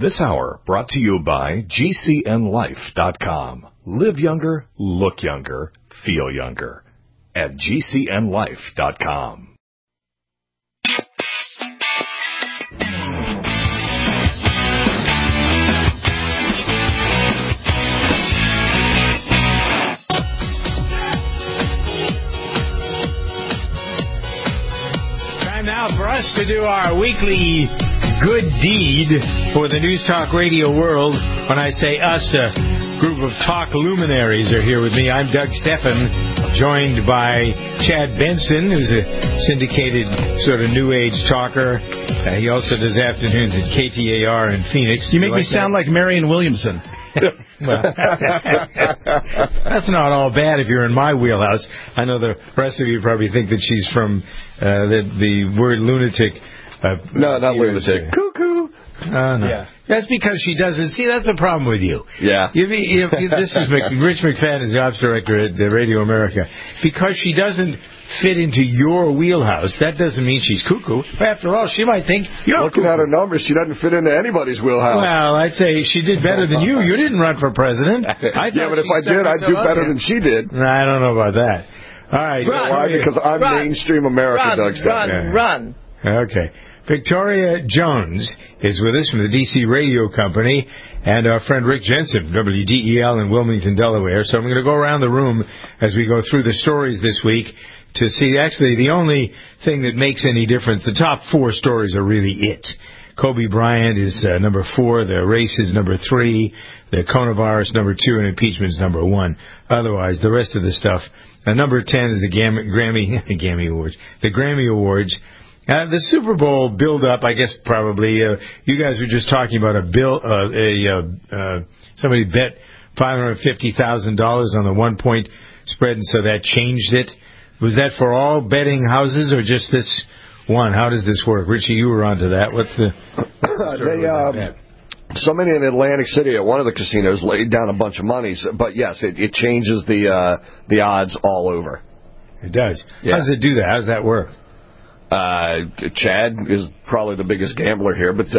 This hour brought to you by GCNLife.com. Live younger, look younger, feel younger. At GCNLife.com. Time now for us to do our weekly good deed for the News Talk Radio world. When I say us, a group of talk luminaries are here with me. I'm Doug Steffen, joined by Chad Benson, who's a syndicated sort of new age talker. He also does afternoons at KTAR in Phoenix. You make me sound like Marianne Williamson. Well, that's not all bad if you're in my wheelhouse. I know the rest of you probably think that she's from the word lunatic. No, not lunatic. Cuckoo. No. Yeah. That's because she doesn't. See, that's the problem with you. Yeah. This is Rich McFadden, is the ops director at Radio America. Because she doesn't fit into your wheelhouse, that doesn't mean she's cuckoo. After all, she might think you're looking cuckoo. At her numbers, she doesn't fit into anybody's wheelhouse. Well, I'd say she did better than you. You didn't run for president. Yeah, but if I did, I'd do better than she did. I don't know about that. All right. Why? Because I'm mainstream America, Doug. Run. Okay. Victoria Jones is with us from the D.C. Radio Company, and our friend Rick Jensen, WDEL in Wilmington, Delaware. So I'm going to go around the room as we go through the stories this week to see, actually, the only thing that makes any difference. The top four stories are really it. Kobe Bryant is number 4, the race is number 3, the coronavirus number 2, and impeachment is number 1. Otherwise, the rest of the stuff. Number 10 is the Grammy Awards. The Super Bowl build-up, I guess probably, you guys were just talking about somebody bet $550,000 on the 1-point spread, and so that changed it. Was that for all betting houses or just this one? How does this work? Richie, you were onto that. What's the somebody in Atlantic City at one of the casinos laid down a bunch of money, but yes, it changes the odds all over. It does. Yeah. How does it do that? How does that work? Chad is probably the biggest gambler here, but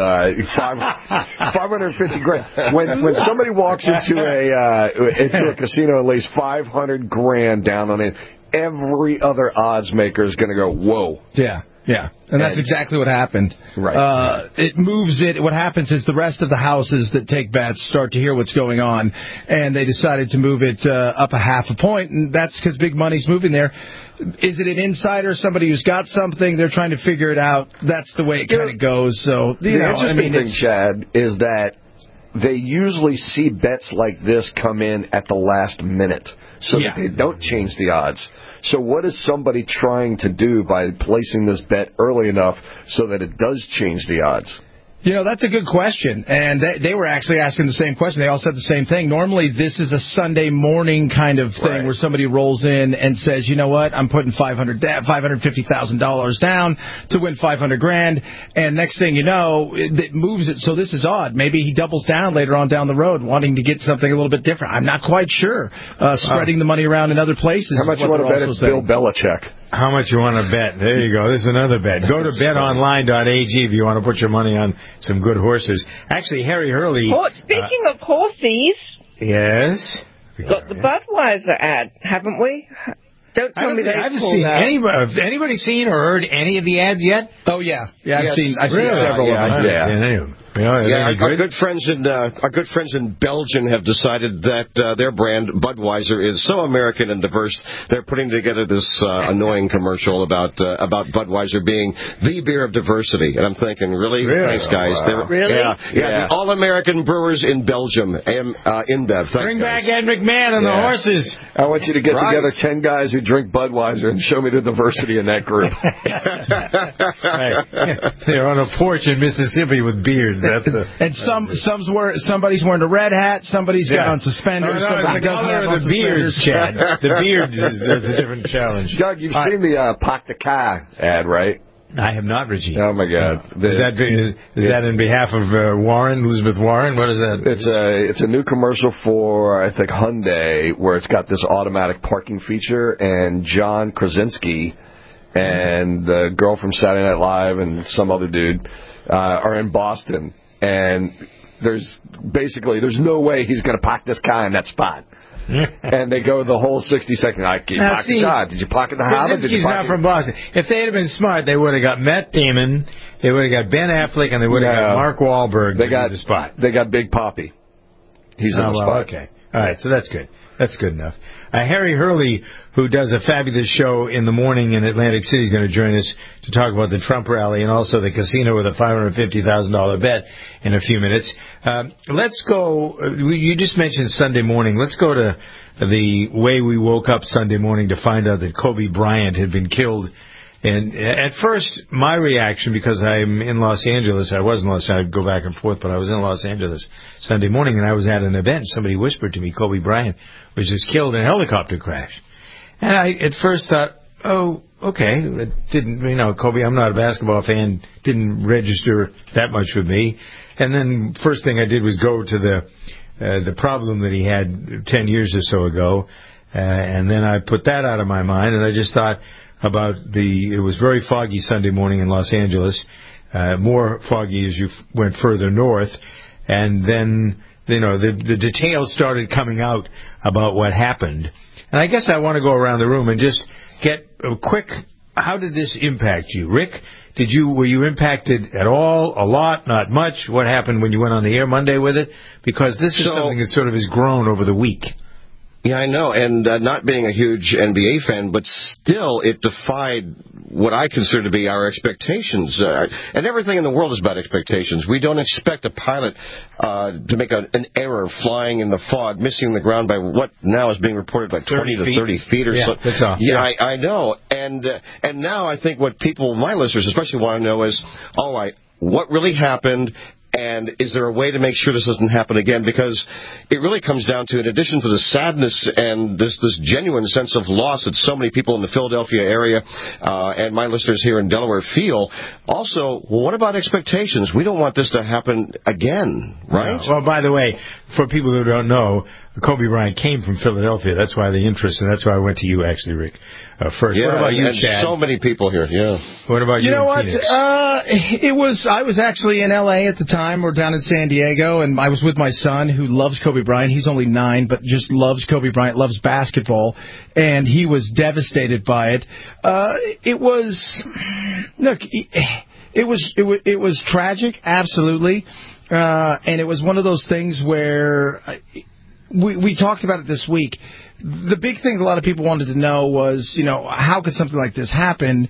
$550,000. When somebody walks into a casino and lays $500,000 down on it, every other odds maker is going to go, whoa. Yeah. And that's exactly what happened. Right. It moves it. What happens is the rest of the houses that take bets start to hear what's going on, and they decided to move it up a half a point, and that's because big money's moving there. Is it an insider, somebody who's got something? They're trying to figure it out. That's the way it kind of goes. So the interesting thing, Chad, is that they usually see bets like this come in at the last minute, so that they don't change the odds. So what is somebody trying to do by placing this bet early enough so that it does change the odds? You know, that's a good question. And they were actually asking the same question. They all said the same thing. Normally, this is a Sunday morning kind of thing where somebody rolls in and says, you know what, I'm putting $550,000 down to win $500,000. And next thing you know, it moves it. So this is odd. Maybe he doubles down later on down the road, wanting to get something a little bit different. I'm not quite sure. Spreading the money around in other places. How much you want to bet it's Bill Belichick? How much you want to bet? There you go. This is another bet. Go to betonline.ag if you want to put your money on some good horses. Actually, Harry Hurley... Speaking of horses... Yes? Got the Budweiser ad, haven't we? Don't tell me they haven't seen anybody seen or heard any of the ads yet? Oh, yeah. I've seen several of them. Our good friends in Belgium have decided that their brand Budweiser is so American and diverse. They're putting together this annoying commercial about Budweiser being the beer of diversity. And I'm thinking, really? Thanks, guys. Wow. Really? Yeah. The all-American brewers in Belgium, InBev. Bring back Ed McMahon and the horses. I want you to get together 10 guys who drink Budweiser and show me the diversity in that group. They're on a porch in Mississippi with beards. And somebody's wearing a red hat, somebody's got on suspenders. The color of the beards, Chad. The beards is a different challenge. Doug, you've seen the Pak de Ka ad, right? I have not, Richie. Oh my God! Is that in behalf of Elizabeth Warren? What is that? It's a new commercial for, I think, Hyundai, where it's got this automatic parking feature, and John Krasinski and the girl from Saturday Night Live and some other dude are in Boston, and there's no way he's going to park this car in that spot. And they go the whole 60 seconds. Did you park the car? Did you park in the Harvard? Krasinski's not from Boston. If they had been smart, they would have got Matt Damon, they would have got Ben Affleck, and they would have got Mark Wahlberg to do the spot. They got Big Papi. He's in the spot. Okay. All right, so that's good. That's good enough. Harry Hurley, who does a fabulous show in the morning in Atlantic City, is going to join us to talk about the Trump rally and also the casino with a $550,000 bet in a few minutes. Let's go. You just mentioned Sunday morning. Let's go to the way we woke up Sunday morning to find out that Kobe Bryant had been killed. And at first, my reaction, because I'm in Los Angeles, I was in Los Angeles, I'd go back and forth, but I was in Los Angeles Sunday morning, and I was at an event. Somebody whispered to me, Kobe Bryant was just killed in a helicopter crash. And I at first thought, oh, okay, it didn't, Kobe, I'm not a basketball fan, didn't register that much with me. And then first thing I did was go to the problem that he had 10 years or so ago, and then I put that out of my mind, and I just thought about it was very foggy Sunday morning in Los Angeles, more foggy as you went further north, and then, the details started coming out about what happened. And I guess I want to go around the room and just get a quick, how did this impact you? Rick, were you impacted at all, a lot, not much? What happened when you went on the air Monday with it? Because this is something that sort of has grown over the week. Yeah, I know, and not being a huge NBA fan, but still it defied what I consider to be our expectations. And everything in the world is about expectations. We don't expect a pilot to make an error flying in the fog, missing the ground by what now is being reported like 20 to 30 feet or so. That's all. Yeah, I know. And now I think what my listeners especially want to know is, all right, what really happened? And is there a way to make sure this doesn't happen again? Because it really comes down to, in addition to the sadness and this genuine sense of loss that so many people in the Philadelphia area and my listeners here in Delaware feel, also, what about expectations? We don't want this to happen again, right? No. Well, by the way, for people who don't know, Kobe Bryant came from Philadelphia. That's why the interest, and that's why I went to you, actually, Rick, first. Yeah, what about you, Chad? So many people here, yeah. What about you? You know what? Phoenix? I was actually in L.A. at the time, or down in San Diego, and I was with my son who loves Kobe Bryant. He's only 9, but just loves Kobe Bryant, loves basketball, and he was devastated by it. It was tragic, absolutely, and it was one of those things where we talked about it this week. The big thing a lot of people wanted to know was, how could something like this happen?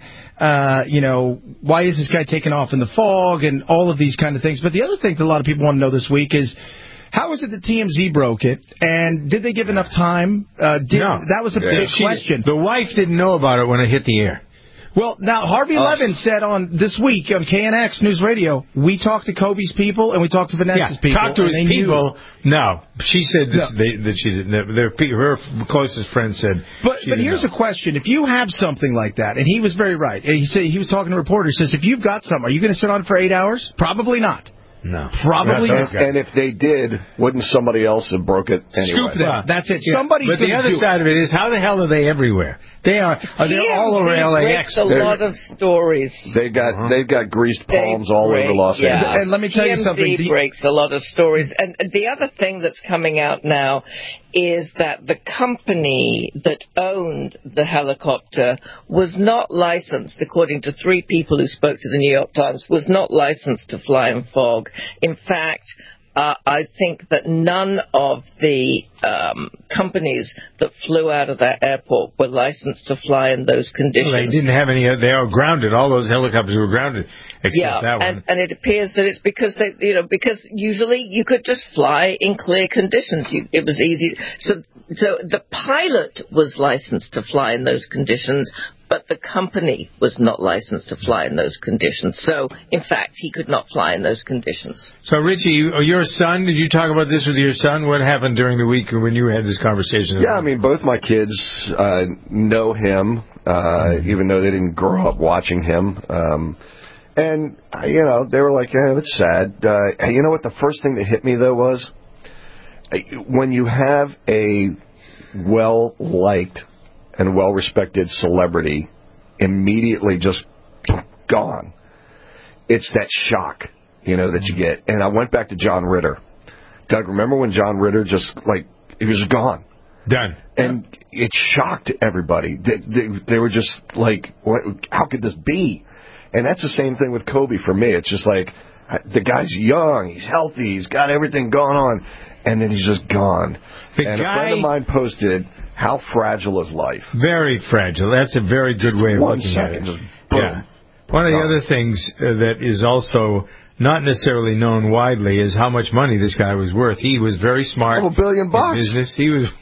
Why is this guy taking off in the fog and all of these kind of things? But the other thing that a lot of people want to know this week is, how is it that TMZ broke it? And did they give enough time? No. That was a big question. The wife didn't know about it when it hit the air. Well, now, Harvey Levin said on this week on KNX News Radio, we talked to Kobe's people and we talked to Vanessa's people. Talked to his people. No. She said that she didn't. Her closest friend said. But here's a question. If you have something like that, and he was very right. He said he was talking to a reporter. He says, if you've got something, are you going to sit on it for 8 hours? Probably not. No. Probably not. And if they did, wouldn't somebody else have broke it anyway? Scooped it. Well, that's it. Yeah. But the other side of it is, how the hell are they everywhere? They're all over LAX. A lot of stories. They've got greased palms all over Los Angeles. And let me tell you something. TMZ breaks a lot of stories. And the other thing that's coming out now is that the company that owned the helicopter was not licensed, according to 3 people who spoke to the New York Times, was not licensed to fly in fog. In fact, I think that none of the companies that flew out of that airport were licensed to fly in those conditions. Well, they didn't have any. They are grounded. All those helicopters were grounded, except that one. And it appears that it's because because usually you could just fly in clear conditions. It was easy. So the pilot was licensed to fly in those conditions, but the company was not licensed to fly in those conditions. So, in fact, he could not fly in those conditions. So, Richie, your son, did you talk about this with your son? What happened during the week when you had this conversation? Yeah, I mean, both my kids know him, even though they didn't grow up watching him. And, they were like, yeah, it's sad. You know what the first thing that hit me, though, was when you have a well-liked and well-respected celebrity immediately just gone, it's that shock. that you get. And I went back to John Ritter. Doug, remember when John Ritter he was gone? Done. And it shocked everybody. They were just like, how could this be? And that's the same thing with Kobe for me. It's just like, the guy's young, he's healthy, he's got everything going on, and then he's just gone. A friend of mine posted, how fragile is life? Very fragile. That's a very good way of looking at it. Just boom. Yeah. One of the other things that is also not necessarily known widely is how much money this guy was worth. He was very smart. $1 billion in business.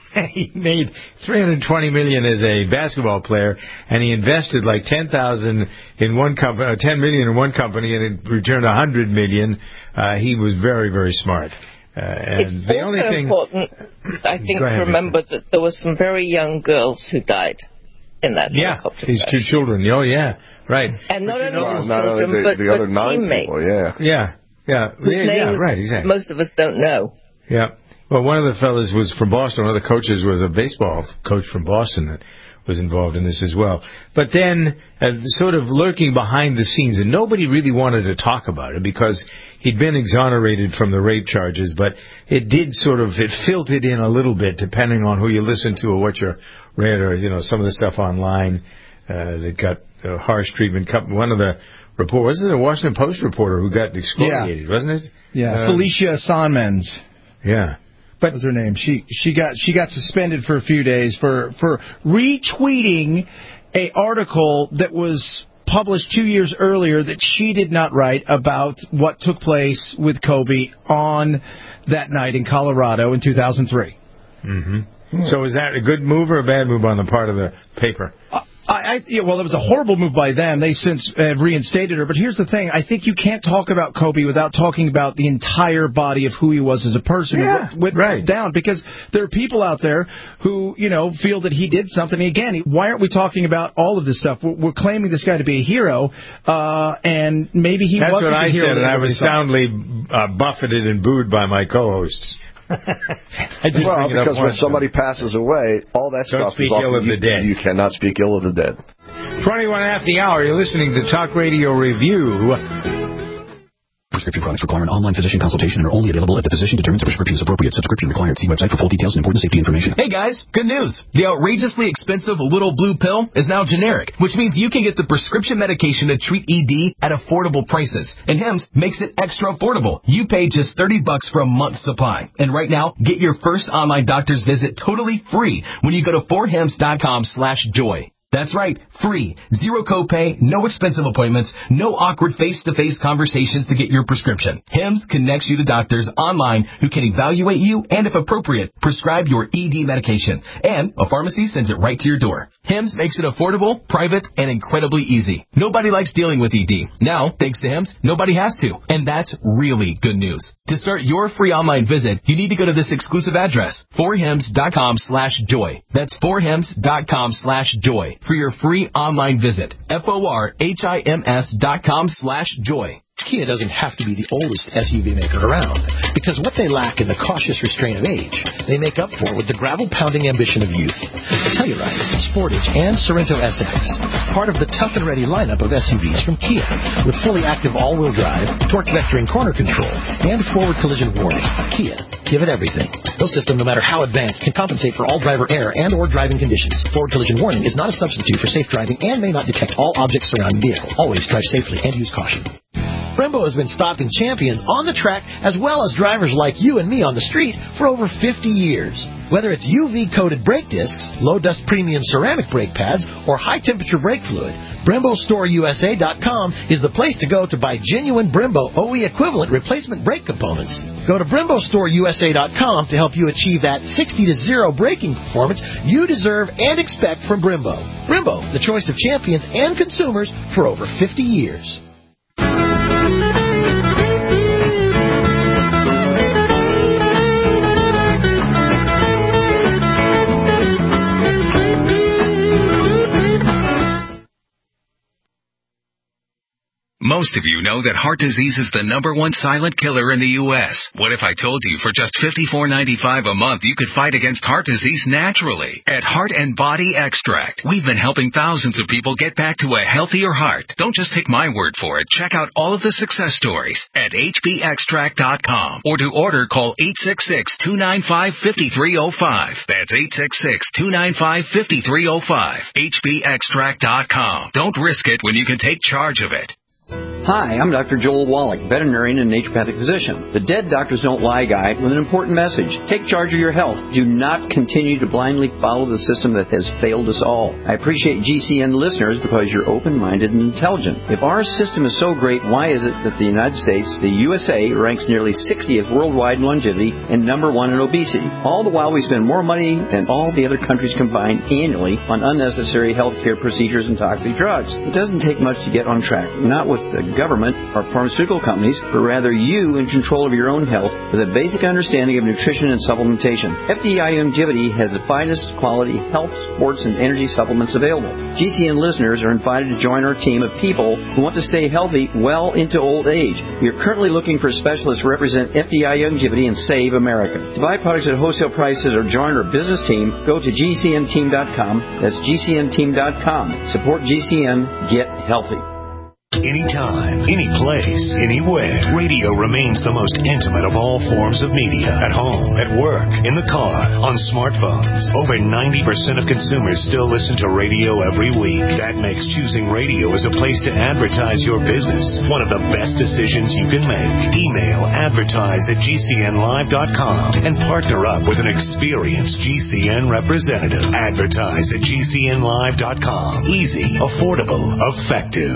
He made $320 million as a basketball player, and he invested like $10,000 in one company, $10 million in one company, and it returned $100 million. He was very, very smart. It's also important, I think, to remember that there were some very young girls who died in that helicopter these crash. 2 children. Oh, yeah, right. And not only his not children, only the other 9 teammates. people, yeah. Whose names right, exactly. most of us don't know. Yeah. Well, one of the fellas was from Boston. One of the coaches was a baseball coach from Boston that was involved in this as well. But then, sort of lurking behind the scenes, and nobody really wanted to talk about it because he'd been exonerated from the rape charges, but it filtered in a little bit depending on who you listened to or what you read or, some of the stuff online that got harsh treatment. One of the reporters, wasn't it a Washington Post reporter who got excoriated, wasn't it? Yeah, Felicia Sonmens. Yeah. What was her name? She got suspended for a few days for retweeting a article that was published 2 years earlier that she did not write about what took place with Kobe on that night in Colorado in 2003. Mm-hmm. So is that a good move or a bad move on the part of the paper? Well, it was a horrible move by them. They since reinstated her. But here's the thing. I think you can't talk about Kobe without talking about the entire body of who he was as a person. Went down. Because there are people out there who, feel that he did something. Again, why aren't we talking about all of this stuff? We're claiming this guy to be a hero, and maybe he wasn't a hero. That's what I said, and I was soundly buffeted and booed by my co-hosts. Because when somebody passes away, all that stuff is ill of the dead. You cannot speak ill of the dead. 21 after the hour, you're listening to Talk Radio Review. Prescription products require an online physician consultation and are only available if the physician determines the prescription is appropriate. Subscription required. See website for full details and important safety information. Hey guys, good news. The outrageously expensive little blue pill is now generic, which means you can get the prescription medication to treat ED at affordable prices. And Hims makes it extra affordable. You pay just $30 for a month's supply. And right now, get your first online doctor's visit totally free when you go to 4hims.com/joy. That's right, free, zero copay, no expensive appointments, no awkward face-to-face conversations to get your prescription. Hims connects you to doctors online who can evaluate you and, if appropriate, prescribe your ED medication. And a pharmacy sends it right to your door. Hims makes it affordable, private, and incredibly easy. Nobody likes dealing with ED. Now, thanks to Hims, nobody has to. And that's really good news. To start your free online visit, you need to go to this exclusive address, 4hims.com/joy. That's 4hims.com/joy. For your free online visit, FORHIMS.com/joy. Kia doesn't have to be the oldest SUV maker around, because what they lack in the cautious restraint of age, they make up for with the gravel-pounding ambition of youth. Telluride, Sportage, and Sorento SX, part of the tough and ready lineup of SUVs from Kia, with fully active all-wheel drive, torque vectoring corner control, and forward collision warning. Kia, give it everything. No system, no matter how advanced, can compensate for all driver error and or driving conditions. Forward collision warning is not a substitute for safe driving and may not detect all objects surrounding the vehicle. Always drive safely and use caution. Brembo has been stopping champions on the track as well as drivers like you and me on the street for over 50 years. Whether it's UV-coated brake discs, low-dust premium ceramic brake pads, or high-temperature brake fluid, BremboStoreUSA.com is the place to go to buy genuine Brembo OE equivalent replacement brake components. Go to BremboStoreUSA.com to help you achieve that 60-0 braking performance you deserve and expect from Brembo. Brembo, the choice of champions and consumers for over 50 years. Most of you know that heart disease is the #1 silent killer in the U.S. What if I told you for just $54.95 a month you could fight against heart disease naturally? At Heart and Body Extract, we've been helping thousands of people get back to a healthier heart. Don't just take my word for it. Check out all of the success stories at hbextract.com. Or to order, call 866-295-5305. That's 866-295-5305. hbextract.com. Don't risk it when you can take charge of it. Hi, I'm Dr. Joel Wallach, veterinarian and naturopathic physician. The Dead Doctors Don't Lie guy with an important message. Take charge of your health. Do not continue to blindly follow the system that has failed us all. I appreciate GCN listeners because you're open-minded and intelligent. If our system is so great, why is it that the United States, the USA, ranks nearly 60th worldwide in longevity and #1 in obesity? All the while we spend more money than all the other countries combined annually on unnecessary healthcare procedures and toxic drugs. It doesn't take much to get on track. Not with the government or pharmaceutical companies, but rather you in control of your own health with a basic understanding of nutrition and supplementation. FDI Longevity has the finest quality health, sports, and energy supplements available. GCN listeners are invited to join our team of people who want to stay healthy well into old age. We are currently looking for specialists to represent FDI Longevity and Save America. To buy products at wholesale prices or join our business team, go to GCNteam.com. That's GCNteam.com. Support GCN. Get healthy. Anytime, any place, anywhere, radio remains the most intimate of all forms of media. At home, at work, in the car, on smartphones. Over 90% of consumers still listen to radio every week. That makes choosing radio as a place to advertise your business one of the best decisions you can make. Email advertise@gcnlive.com and partner up with an experienced GCN representative. Advertise at gcnlive.com. Easy, affordable, effective.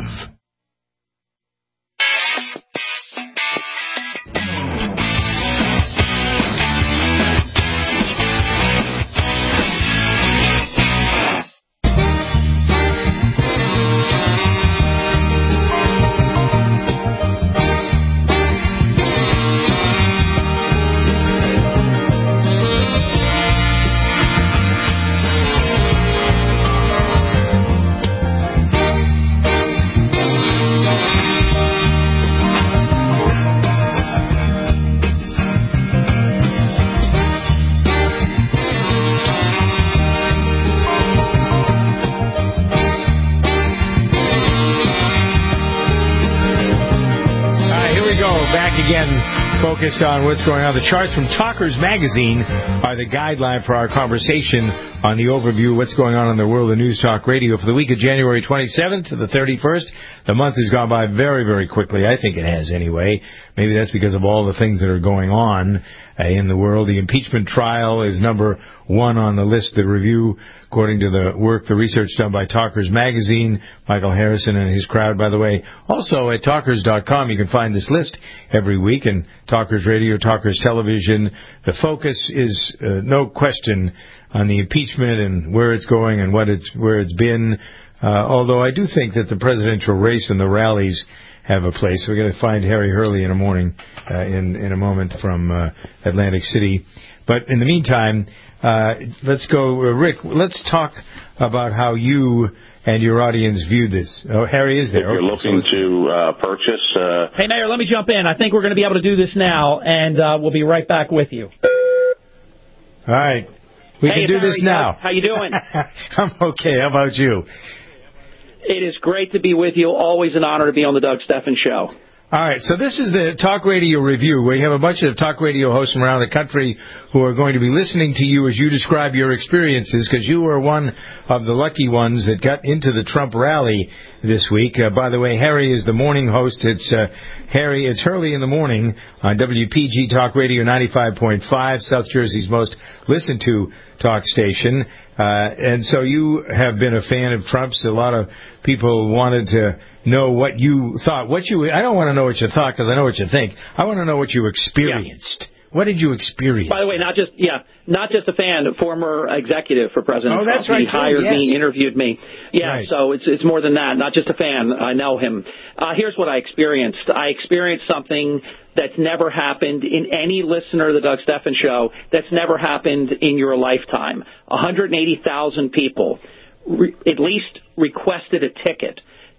Focused on what's going on. The charts from Talkers Magazine are the guideline for our conversation on the overview of what's going on in the world of News Talk Radio for the week of January 27th to the 31st. The month has gone by very, very quickly. I think it has anyway. Maybe that's because of all the things that are going on in the world. The impeachment trial is #1 on the list, the review, according to the research done by Talkers Magazine, Michael Harrison and his crowd, by the way. Also at Talkers.com, you can find this list every week, and Talkers Radio, Talkers Television. The focus is, no question, on the impeachment and where it's going and where it's been. Although I do think that the presidential race and the rallies have a place. We're going to find Harry Hurley in a moment from Atlantic City. But in the meantime, let's go, Rick. Let's talk about how you and your audience view this. Oh, Harry is there. If you're looking to purchase. Hey, Mayor, let me jump in. I think we're going to be able to do this now, and we'll be right back with you. All right. We can do this now. How you doing? I'm okay. How about you? It is great to be with you. Always an honor to be on the Doug Stephan Show. All right, so this is the Talk Radio Review. We have a bunch of talk radio hosts from around the country who are going to be listening to you as you describe your experiences, because you were one of the lucky ones that got into the Trump rally this week. By the way, Harry is the morning host. It's Hurley in the morning on WPG Talk Radio 95.5, South Jersey's most listened to talk station. And so you have been a fan of Trump's. A lot of people wanted to know what you thought. I don't want to know what you thought, because I know what you think. I want to know what you experienced. Yeah. What did you experience? By the way, not just a fan, a former executive for President Trump. That's right. He hired me, interviewed me. Yeah, right. So it's more than that. Not just a fan. I know him. Here's what I experienced. I experienced something that's never happened in any listener of the Doug Stephan Show. That's never happened in your lifetime. 180,000 people at least requested a ticket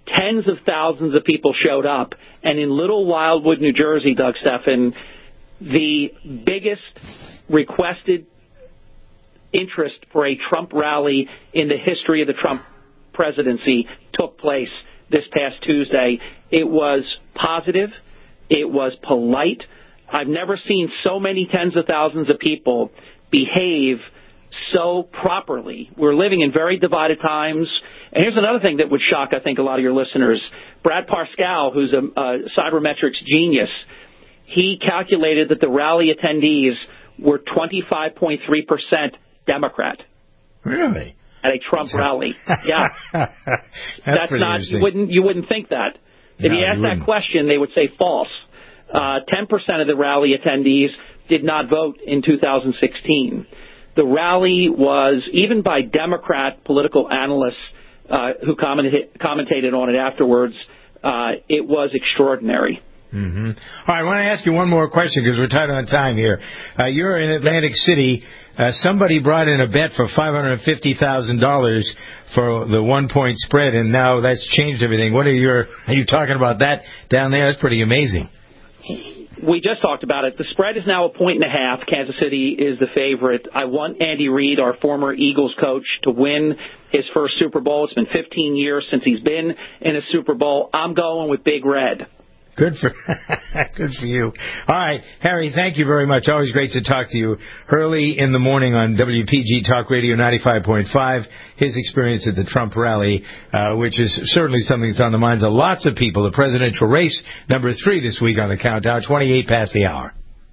tens of thousands of people showed up. And in Little Wildwood, New Jersey, Doug Stephan, the biggest requested interest for a Trump rally in the history of the Trump presidency took place this past Tuesday. It was positive. It was polite. I've never seen so many tens of thousands of people behave so properly. We're living in very divided times. And here's another thing that would shock, I think, a lot of your listeners. Brad Parscale, who's a cybermetrics genius, he calculated that the rally attendees were 25.3% Democrat. Really? At a Trump rally. Yeah. That's not, you wouldn't think that. If you asked that question, they would say false. 10% of the rally attendees did not vote in 2016. The rally was, even by Democrat political analysts who commentated on it afterwards, it was extraordinary. Mm-hmm. All right, I want to ask you one more question because we're tight on time here. You're in Atlantic City. Somebody brought in a bet for $550,000 for the 1-point spread, and now that's changed everything. Are you talking about that down there? That's pretty amazing. We just talked about it. The spread is now 1.5. Kansas City is the favorite. I want Andy Reid, our former Eagles coach, to win his first Super Bowl. It's been 15 years since he's been in a Super Bowl. I'm going with Big Red. Good for you. All right, Harry, thank you very much. Always great to talk to you. Early in the morning on WPG Talk Radio 95.5, his experience at the Trump rally, which is certainly something that's on the minds of lots of people. The presidential race, number 3 this week on the countdown, 28 past the hour.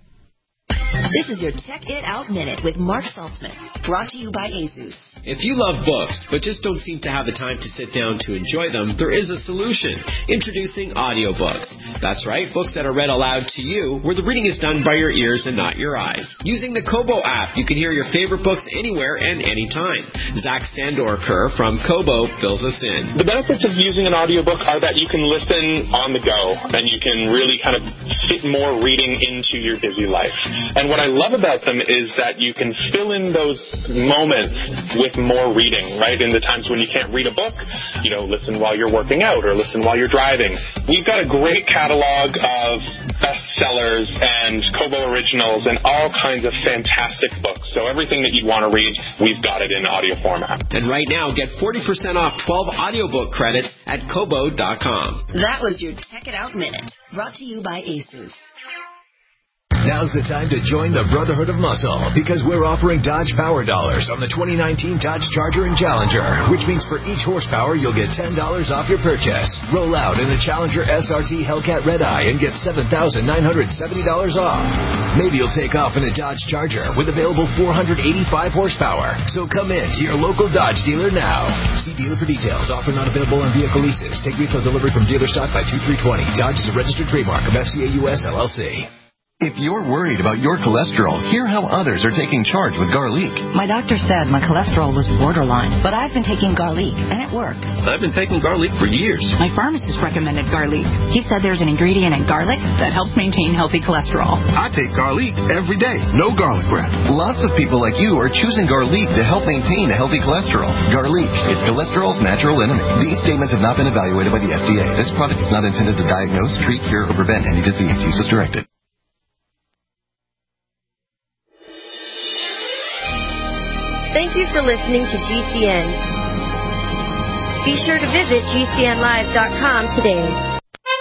This is your Check It Out Minute with Mark Saltzman, brought to you by Asus. If you love books, but just don't seem to have the time to sit down to enjoy them, there is a solution. Introducing audiobooks. That's right, books that are read aloud to you, where the reading is done by your ears and not your eyes. Using the Kobo app, you can hear your favorite books anywhere and anytime. Zach Sandorker from Kobo fills us in. The benefits of using an audiobook are that you can listen on the go, and you can really kind of fit more reading into your busy life. And what I love about them is that you can fill in those moments with more reading, right? In the times when you can't read a book, listen while you're working out or listen while you're driving. We've got a great catalog of bestsellers and Kobo originals and all kinds of fantastic books. So everything that you'd want to read, we've got it in audio format. And right now, get 40% off 12 audiobook credits at Kobo.com. That was your Check It Out Minute, brought to you by Asus. Now's the time to join the Brotherhood of Muscle because we're offering Dodge Power Dollars on the 2019 Dodge Charger and Challenger, which means for each horsepower, you'll get $10 off your purchase. Roll out in the Challenger SRT Hellcat Red Eye and get $7,970 off. Maybe you'll take off in a Dodge Charger with available 485 horsepower. So come in to your local Dodge dealer now. See dealer for details. Offer not available on vehicle leases. Take retail delivery from dealer stock by 2320. Dodge is a registered trademark of FCA US LLC. If you're worried about your cholesterol, hear how others are taking charge with garlic. My doctor said my cholesterol was borderline, but I've been taking garlic, and it worked. I've been taking garlic for years. My pharmacist recommended garlic. He said there's an ingredient in garlic that helps maintain healthy cholesterol. I take garlic every day. No garlic breath. Lots of people like you are choosing garlic to help maintain a healthy cholesterol. Garlic, it's cholesterol's natural enemy. These statements have not been evaluated by the FDA. This product is not intended to diagnose, treat, cure, or prevent any disease. Use as directed. Thank you for listening to GCN. Be sure to visit GCNlive.com today.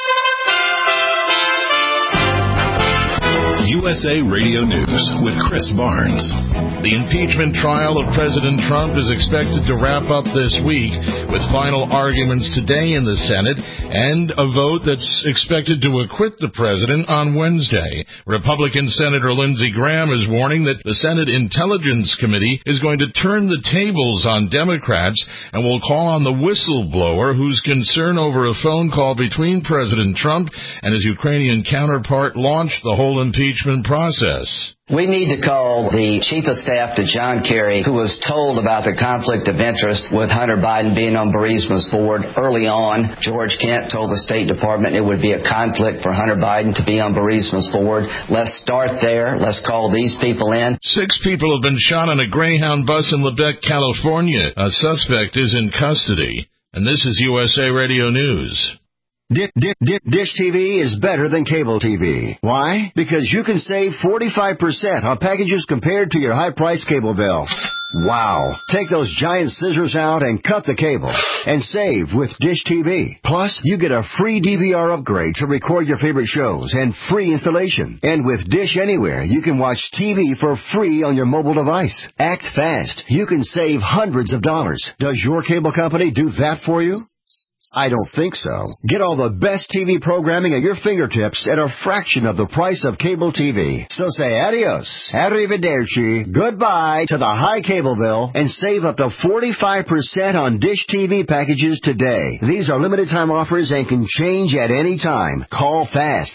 USA Radio News with Chris Barnes. The impeachment trial of President Trump is expected to wrap up this week with final arguments today in the Senate and a vote that's expected to acquit the president on Wednesday. Republican Senator Lindsey Graham is warning that the Senate Intelligence Committee is going to turn the tables on Democrats and will call on the whistleblower whose concern over a phone call between President Trump and his Ukrainian counterpart launched the whole impeachment process. We need to call the chief of staff to John Kerry, who was told about the conflict of interest with Hunter Biden being on Burisma's board early on. George Kent told the State Department it would be a conflict for Hunter Biden to be on Burisma's board. Let's start there. Let's call these people in. 6 people have been shot on a Greyhound bus in Lebec, California. A suspect is in custody. And this is USA Radio News. Dish TV is better than cable TV. Why? Because you can save 45% on packages compared to your high-priced cable bill. Wow. Take those giant scissors out and cut the cable and save with Dish TV. Plus, you get a free DVR upgrade to record your favorite shows and free installation. And with Dish Anywhere, you can watch TV for free on your mobile device. Act fast. You can save hundreds of dollars. Does your cable company do that for you? I don't think so. Get all the best TV programming at your fingertips at a fraction of the price of cable TV. So say adios, arrivederci, goodbye to the high cable bill and save up to 45% on Dish TV packages today. These are limited time offers and can change at any time. Call fast.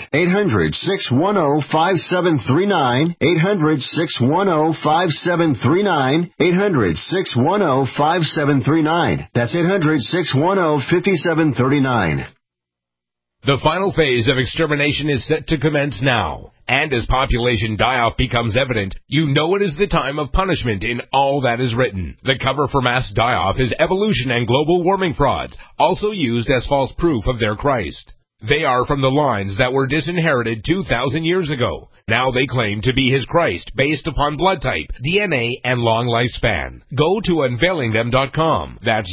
800-610-5739. 800-610-5739. 800-610-5739. That's 800-610-5739. The final phase of extermination is set to commence now. And as population die-off becomes evident, you know it is the time of punishment in all that is written. The cover for mass die-off is evolution and global warming frauds, also used as false proof of their Christ. They are from the lines that were disinherited 2,000 years ago. Now they claim to be his Christ based upon blood type, DNA, and long lifespan. Go to unveilingthem.com. That's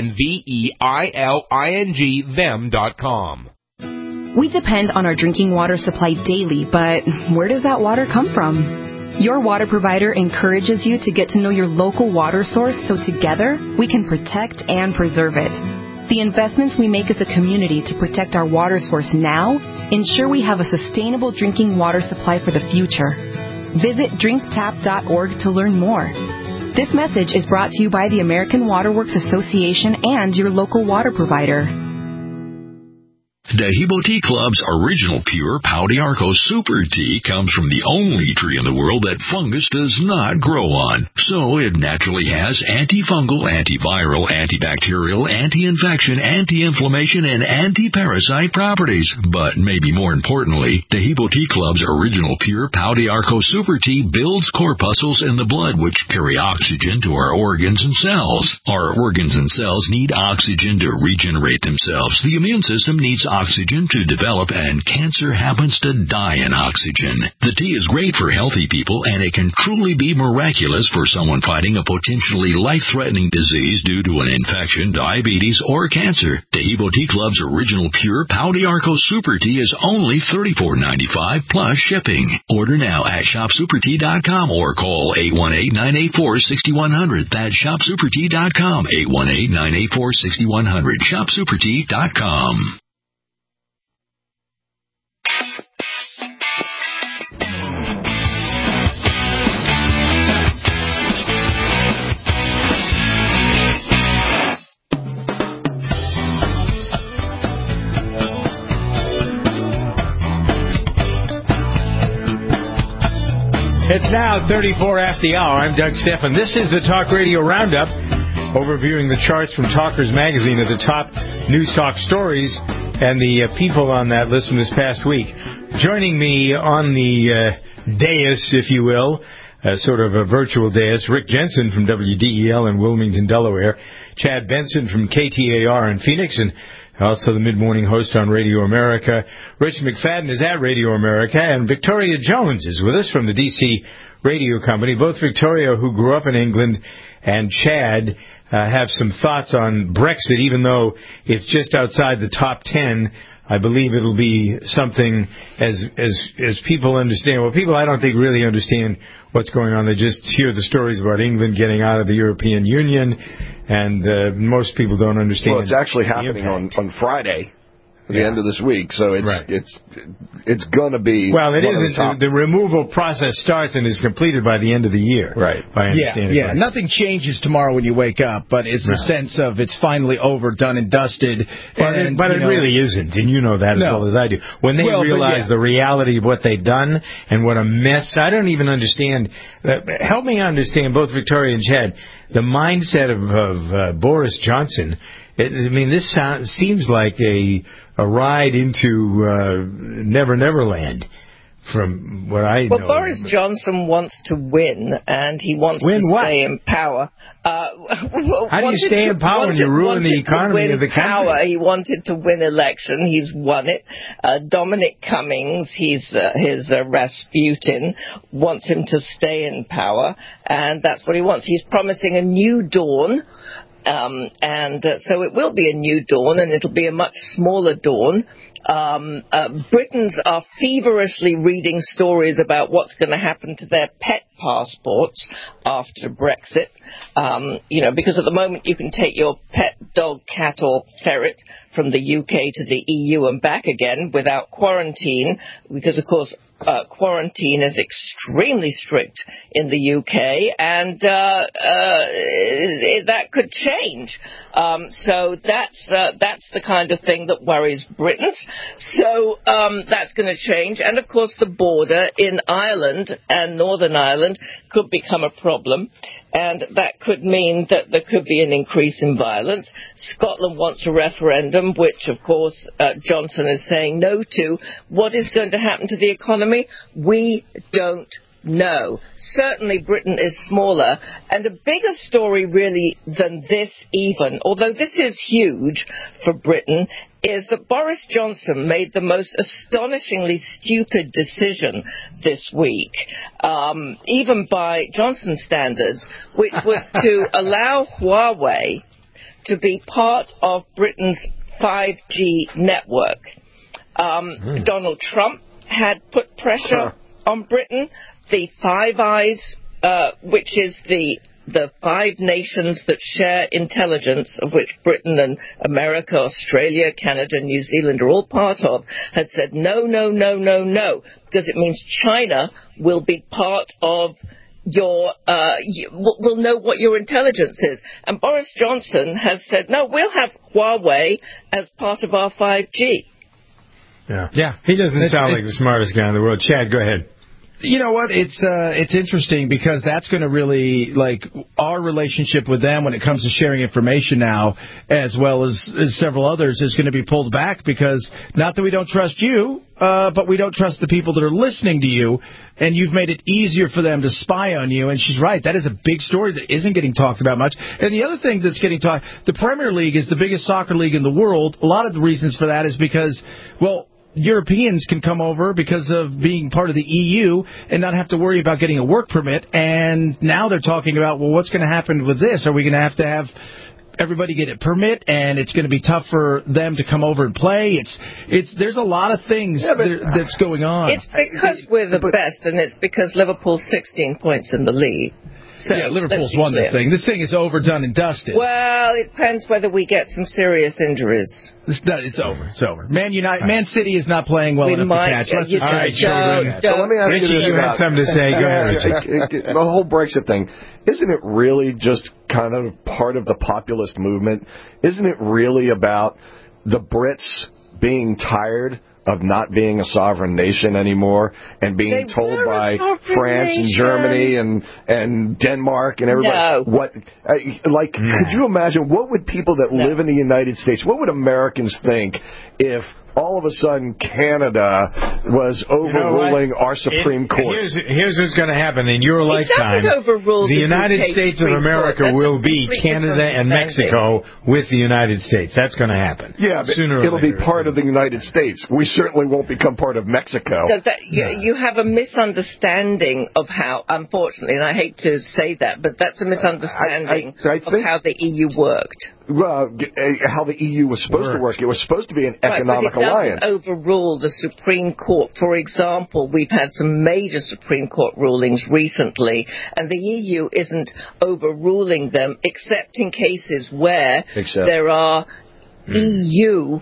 UNVEILING them.com. We depend on our drinking water supply daily, but where does that water come from? Your water provider encourages you to get to know your local water source so together we can protect and preserve it. The investments we make as a community to protect our water source now ensure we have a sustainable drinking water supply for the future. Visit drinktap.org to learn more. This message is brought to you by the American Water Works Association and your local water provider. Dehibo Tea Club's original pure Pau d'Arco Super Tea comes from the only tree in the world that fungus does not grow on. So it naturally has antifungal, antiviral, antibacterial, anti-infection, anti-inflammation, and anti-parasite properties. But maybe more importantly, Dehibo Tea Club's original pure Pau d'Arco Super Tea builds corpuscles in the blood which carry oxygen to our organs and cells. Our organs and cells need oxygen to regenerate themselves. The immune system needs oxygen to develop, and cancer happens to die in oxygen. The tea is great for healthy people, and it can truly be miraculous for someone fighting a potentially life-threatening disease due to an infection, diabetes, or cancer. Dehibo Tea Club's original pure Pau d'Arco Super Tea is only $34.95 plus shipping. Order now at shopsupertea.com or call 818-984-6100. That's shopsupertea.com, 818-984-6100, shopsupertea.com. It's now 34 after the hour. I'm Doug Stephan. This is the Talk Radio Roundup, overviewing the charts from Talkers Magazine of the top news talk stories and the people on that list from this past week. Joining me on the dais, if you will, sort of a virtual dais, Rick Jensen from WDEL in Wilmington, Delaware, Chad Benson from KTAR in Phoenix, and also the mid-morning host on Radio America. Rich McFadden is at Radio America, and Victoria Jones is with us from the D.C. Radio Company. Both Victoria, who grew up in England, and Chad have some thoughts on Brexit, even though it's just outside the top 10. I believe it'll be something as people understand. Well, people I don't think really understand what's going on. They just hear the stories about England getting out of the European Union, and most people don't understand. Well, it's actually happening on Friday, at the end of this week, so it's going to be. Well, it isn't. The removal process starts and is completed by the end of the year. Right. If I understand it right. Nothing changes tomorrow when you wake up, but it's the sense of it's finally over, done and dusted. But it really isn't, and you know that as well as I do. When they realize the reality of what they've done and what a mess, I don't even understand. Help me understand, both Victoria and Chad, the mindset of Boris Johnson. This seems like a ride into Never Neverland, from what I know. Well, Boris Johnson wants to win, and he wants to stay in power. How do you stay in power when you ruin the economy of the country? He wanted to win election. He's won it. Dominic Cummings, his Rasputin, wants him to stay in power, and that's what he wants. He's promising a new dawn. So it will be a new dawn, and it'll be a much smaller dawn. Britons are feverishly reading stories about what's going to happen to their pet passports after Brexit. Because at the moment you can take your pet dog, cat, or ferret from the UK to the EU and back again without quarantine, because, of course, quarantine is extremely strict in the UK, and that could change. So that's the kind of thing that worries Britons. So that's going to change. And, of course, the border in Ireland and Northern Ireland could become a problem, and that could mean that there could be an increase in violence. Scotland wants a referendum, which, of course, Johnson is saying no to. What is going to happen to the economy? We don't know. Certainly Britain is smaller, and a bigger story really than this even, although this is huge for Britain, is that Boris Johnson made the most astonishingly stupid decision this week, even by Johnson standards, which was to allow Huawei to be part of Britain's 5G network. Donald Trump had put pressure on Britain. The Five Eyes, which is the five nations that share intelligence, of which Britain and America, Australia, Canada, New Zealand are all part of, had said no, because it means China will be part of your, will know what your intelligence is. And Boris Johnson has said, no, we'll have Huawei as part of our 5G. Yeah. He doesn't sound like the smartest guy in the world. Chad, go ahead. You know what? It's interesting because that's going to really, like, our relationship with them when it comes to sharing information now, as well as several others, is going to be pulled back because not that we don't trust you, but we don't trust the people that are listening to you, and you've made it easier for them to spy on you. And she's right. That is a big story that isn't getting talked about much. And the other thing that's getting talked, the Premier League is the biggest soccer league in the world. A lot of the reasons for that is because, well, Europeans can come over because of being part of the EU and not have to worry about getting a work permit. And now they're talking about, well, what's going to happen with this? Are we going to have everybody get a permit, and it's going to be tough for them to come over and play? There's a lot of things that's going on. It's because we're the best, and it's because Liverpool's 16 points in the lead. So yeah, Liverpool's won this thing. This thing is overdone and dusted. Well, it depends whether we get some serious injuries. It's over. It's over. Man City is not playing well enough to catch. All right, children. So let me ask you this. You had something to say. Go ahead, Richie. The whole Brexit thing, isn't it really just kind of part of the populist movement? Isn't it really about the Brits being tired of not being a sovereign nation anymore and being told by France and Germany and Denmark and everybody could you imagine what would people that live in the United States, what would Americans think if all of a sudden Canada was overruling our Supreme Court? Here's what's going to happen in your lifetime. The United States of America will be Canada and Mexico with the United States. That's going to happen. Yeah, but it'll be part of the United States. We certainly won't become part of Mexico. You have a misunderstanding of how, unfortunately, and I hate to say that, but that's a misunderstanding of how the EU worked. Well, how the EU was supposed to work. It was supposed to be an economic alliance. It doesn't overrule the Supreme Court. For example, we've had some major Supreme Court rulings recently, and the EU isn't overruling them, except in cases where there are EU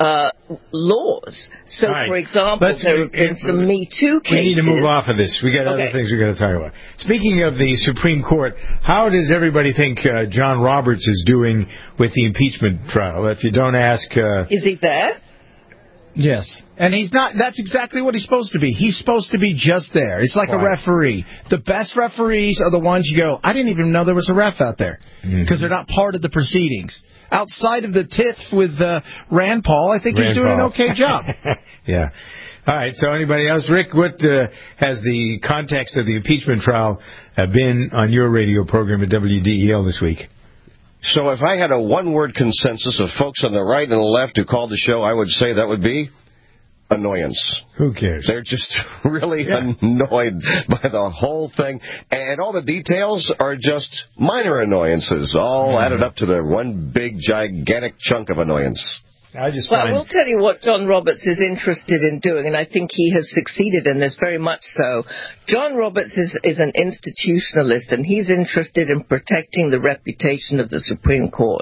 laws. So, for example, there have been some Me Too cases. We need to move off of this. We got other things we got to talk about. Speaking of the Supreme Court, how does everybody think John Roberts is doing with the impeachment trial? If you don't ask... Is he there? Yes. And he's not. That's exactly what he's supposed to be. He's supposed to be just there. It's like a referee. The best referees are the ones you go, I didn't even know there was a ref out there, because they're not part of the proceedings. Outside of the tiff with Rand Paul, I think he's doing an okay job. Yeah. All right, so anybody else? Rick, what has the context of the impeachment trial been on your radio program at WDEL this week? So if I had a one-word consensus of folks on the right and the left who called the show, I would say that would be annoyance. Who cares? They're just really annoyed by the whole thing. And all the details are just minor annoyances, all added up to the one big, gigantic chunk of annoyance. I will tell you what John Roberts is interested in doing, and I think he has succeeded in this very much so. John Roberts is an institutionalist, and he's interested in protecting the reputation of the Supreme Court.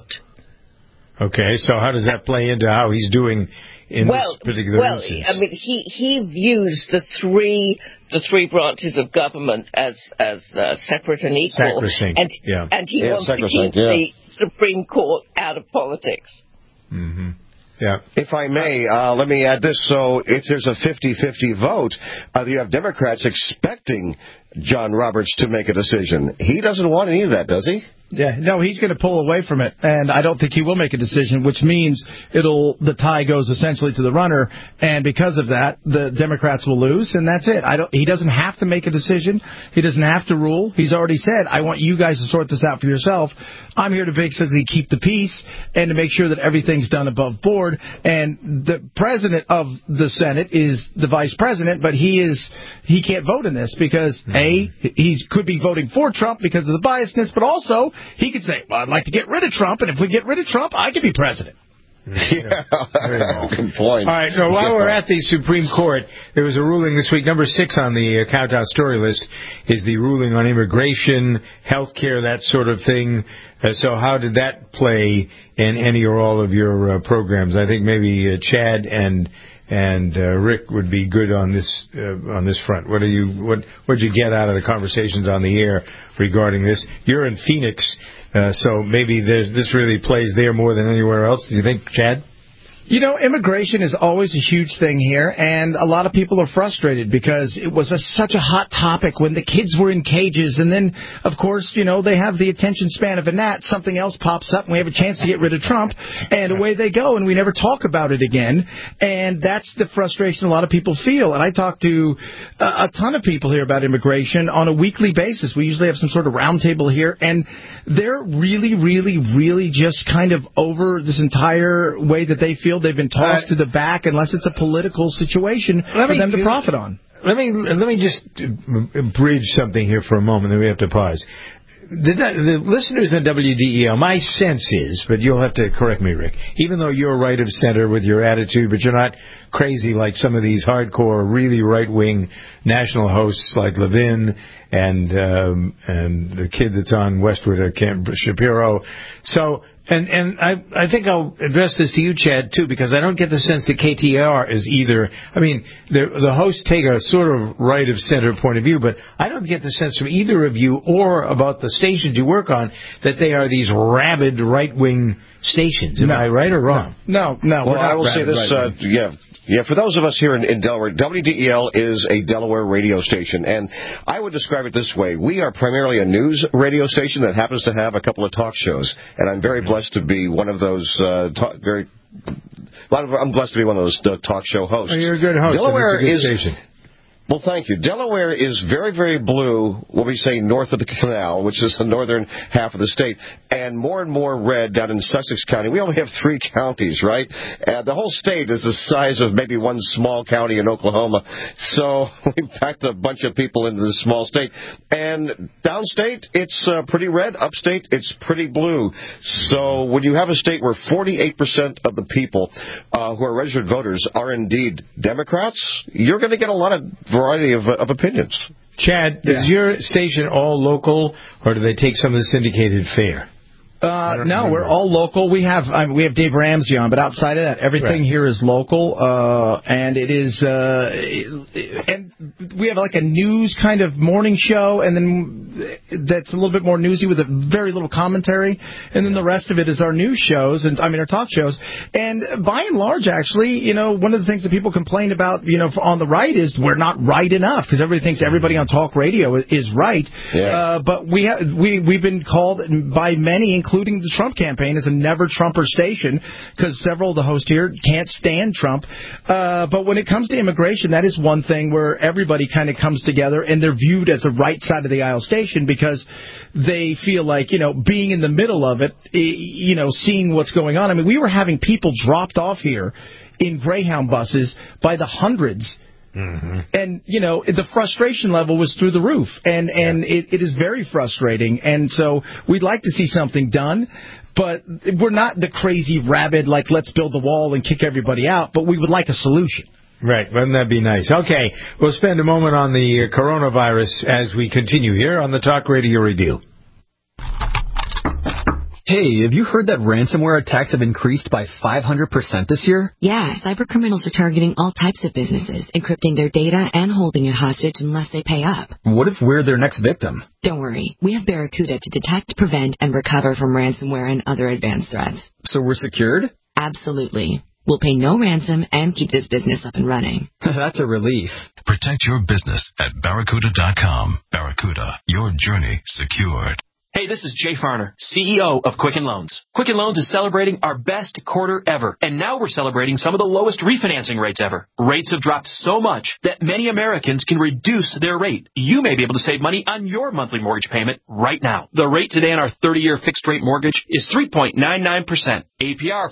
Okay, so how does that play into how he's doing in this particular instance? I mean, he views the three branches of government as separate and equal, sacrosanct, and he wants to keep the Supreme Court out of politics. Mm-hmm. Yeah. If I may, let me add this. So if there's a 50-50 vote, you have Democrats expecting John Roberts to make a decision. He doesn't want any of that, does he? Yeah, no, he's going to pull away from it, and I don't think he will make a decision, which means the tie goes essentially to the runner, and because of that, the Democrats will lose, and that's it. He doesn't have to make a decision. He doesn't have to rule. He's already said, I want you guys to sort this out for yourself. I'm here to basically keep the peace and to make sure that everything's done above board, and the president of the Senate is the vice president, but he can't vote in this because, A, he could be voting for Trump because of the biasness, but also he could say, well, I'd like to get rid of Trump, and if we get rid of Trump, I can be president. Yeah, good point. All right, now, while we're at the Supreme Court, there was a ruling this week. Number 6 on the countdown story list is the ruling on immigration, health care, that sort of thing. So how did that play in any or all of your programs? I think maybe Chad and Rick would be good on this front. What'd you get out of the conversations on the air regarding this? You're in Phoenix, so maybe this really plays there more than anywhere else. Do you think, Chad? You know, immigration is always a huge thing here, and a lot of people are frustrated because it was such a hot topic when the kids were in cages, and then, of course, they have the attention span of a gnat. Something else pops up, and we have a chance to get rid of Trump, and away they go, and we never talk about it again, and that's the frustration a lot of people feel. And I talk to a ton of people here about immigration on a weekly basis. We usually have some sort of roundtable here, and they're really, really, really just kind of over this entire way that they feel they've been tossed to the back unless it's a political situation for them to profit on. Let me just bridge something here for a moment, then we have to pause. The listeners on WDEL, my sense is, but you'll have to correct me, Rick, even though you're right of center with your attitude, but you're not crazy like some of these hardcore, really right-wing national hosts like Levin and the kid that's on Westwood, Shapiro. So, and I think I'll address this to you, Chad, too, because I don't get the sense that KTAR is either. I mean, the hosts take a sort of right-of-center point of view, but I don't get the sense from either of you or about the stations you work on that they are these rabid right-wing stations. Am I right or wrong? No. Well, I will say this, Yeah, for those of us here in Delaware, WDEL is a Delaware radio station, and I would describe it this way. We are primarily a news radio station that happens to have a couple of talk shows, and I'm very blessed to be one of those I'm blessed to be one of those talk show hosts. Well, you're a good host. Delaware is a good station. Well, thank you. Delaware is very, very blue, what we say north of the canal, which is the northern half of the state, and more red down in Sussex County. We only have 3 counties, right? The whole state is the size of maybe one small county in Oklahoma. So we packed a bunch of people into this small state. And downstate, it's pretty red. Upstate, it's pretty blue. So when you have a state where 48% of the people who are registered voters are indeed Democrats, you're going to get a lot of variety of opinions. Chad, is your station all local, or do they take some of the syndicated fare? No, we're all local. We have Dave Ramsey on, but outside of that, everything here is local, and it is. And we have like a news kind of morning show, and then that's a little bit more newsy with a very little commentary, and then the rest of it is our news shows, our talk shows. And by and large, actually, one of the things that people complain about, on the right is we're not right enough because everybody thinks everybody on talk radio is right. Yeah. But we've been called by many, including the Trump campaign, is a never-Trumper station because several of the hosts here can't stand Trump. But when it comes to immigration, that is one thing where everybody kind of comes together, and they're viewed as a right side of the aisle station because they feel like, being in the middle of it, seeing what's going on. I mean, we were having people dropped off here in Greyhound buses by the hundreds. Mm-hmm. And, the frustration level was through the roof. And it is very frustrating. And so we'd like to see something done. But we're not the crazy rabid, let's build a wall and kick everybody out. But we would like a solution. Right. Wouldn't that be nice? Okay. We'll spend a moment on the coronavirus as we continue here on the Talk Radio Review. Hey, have you heard that ransomware attacks have increased by 500% this year? Yeah, cybercriminals are targeting all types of businesses, encrypting their data and holding it hostage unless they pay up. What if we're their next victim? Don't worry. We have Barracuda to detect, prevent, and recover from ransomware and other advanced threats. So we're secured? Absolutely. We'll pay no ransom and keep this business up and running. That's a relief. Protect your business at Barracuda.com. Barracuda, your journey secured. Hey, this is Jay Farner, CEO of Quicken Loans. Quicken Loans is celebrating our best quarter ever, and now we're celebrating some of the lowest refinancing rates ever. Rates have dropped so much that many Americans can reduce their rate. You may be able to save money on your monthly mortgage payment right now. The rate today on our 30-year fixed-rate mortgage is 3.99%. APR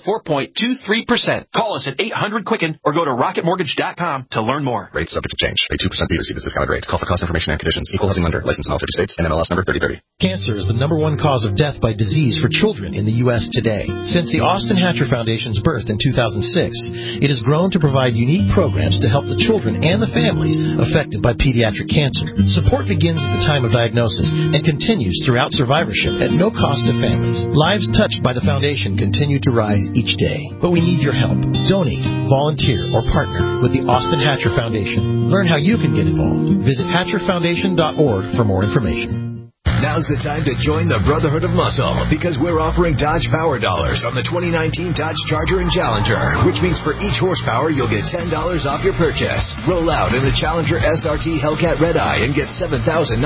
4.23%. Call us at 800-QUICKEN or go to rocketmortgage.com to learn more. Rates subject to change. Pay 2% fee to receive this discounted rate. Call for cost information and conditions. Equal housing lender. Licensed in all 50 states and MLS number 3030. Cancer is the number one cause of death by disease for children in the U.S. today. Since the Austin Hatcher Foundation's birth in 2006, it has grown to provide unique programs to help the children and the families affected by pediatric cancer. Support begins at the time of diagnosis and continues throughout survivorship at no cost to families. Lives touched by the foundation continue to rise each day. But we need your help. Donate, volunteer, or partner with the Austin Hatcher Foundation. Learn how you can get involved. Visit hatcherfoundation.org for more information. Now's the time to join the Brotherhood of Muscle because we're offering Dodge Power Dollars on the 2019 Dodge Charger and Challenger, which means for each horsepower you'll get $10 off your purchase. Roll out in the Challenger SRT Hellcat Red Eye and get $7,970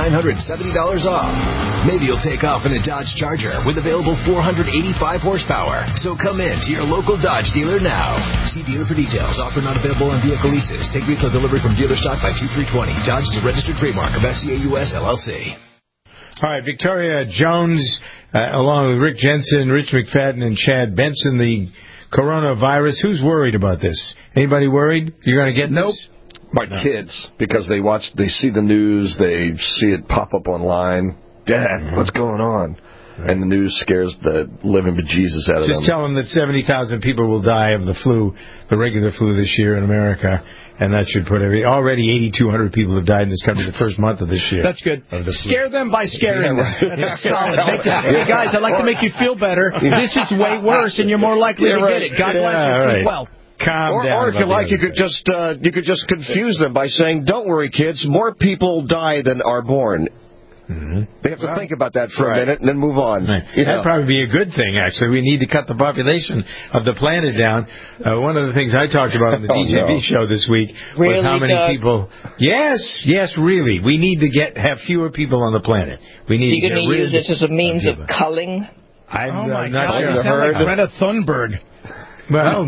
off. Maybe you'll take off in a Dodge Charger with available 485 horsepower. So come in to your local Dodge dealer now. See dealer for details. Offer not available on vehicle leases. Take retail delivery from dealer stock by 2320. Dodge is a registered trademark of FCA US LLC. All right, Victoria Jones, along with Rick Jensen, Rich McFadden, and Chad Benson, the coronavirus. Who's worried about this? Anybody worried? You're going to get this? My kids, because they see the news, they see it pop up online. Dad, what's going on? And the news scares the living bejesus out of them. Just tell them that 70,000 people will die of the flu, the regular flu this year in America, and that should put already 8,200 people have died in this country the first month of this year. That's good. Scare them by scaring them. That's solid. Hey, guys, I'd like to make you feel better. This is way worse, and you're more likely to get it. God bless you. Sleep well. Calm down. Or if you like, you could just confuse them by saying, "Don't worry, kids. More people die than are born." Mm-hmm. They have to think about that for a minute and then move on. Right. That'd probably be a good thing, actually. We need to cut the population of the planet down. One of the things I talked about on the DJV show this week was how many people... Yes, really. We need to have fewer people on the planet. We need You're going to use it as a means of culling? I'm not God, sure. you sound like Greta Thunberg. Well,